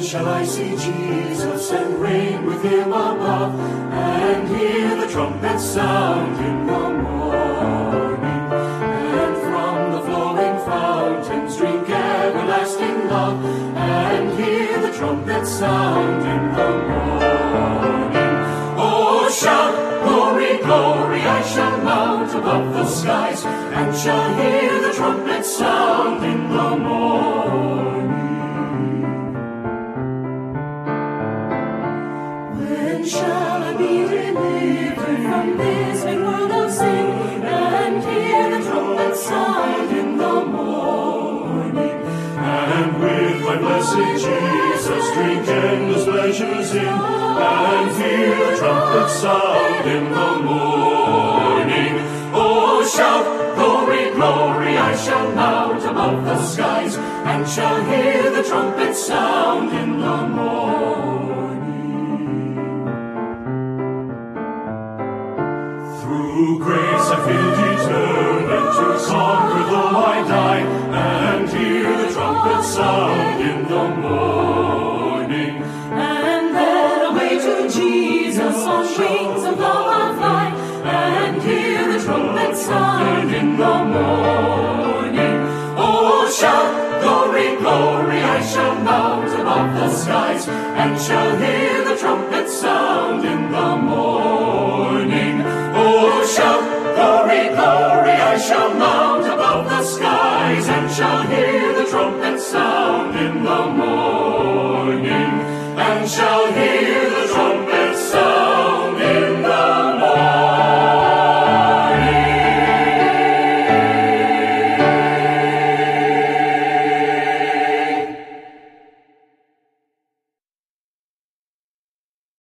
shall I see Jesus and reign with him above, and hear the trumpet sound in the morning, and from the flowing fountains drink everlasting love, and hear the trumpet sound in the morning. Oh, shout, glory, glory, I shall mount above the skies, and shall hear the trumpet sound in the morning. When shall I be delivered from this vain world of sin, and hear the trumpet sound in the morning, and with my blessed Jesus drink endless pleasures in, and hear the trumpet sound in the morning. Oh, shout, glory, glory, I shall mount above the skies, and shall hear the trumpet sound in the morning. Through grace I feel determined to conquer though I die, and hear the trumpet sound in the morning. And then away to Jesus on wings of love I'll fly, and hear the trumpet sound in the morning. Oh, shout, glory, glory, I shall mount above the skies, and shall hear the trumpet sound in the morning. Oh, shout, glory, glory, I shall mount above the skies, and shall hear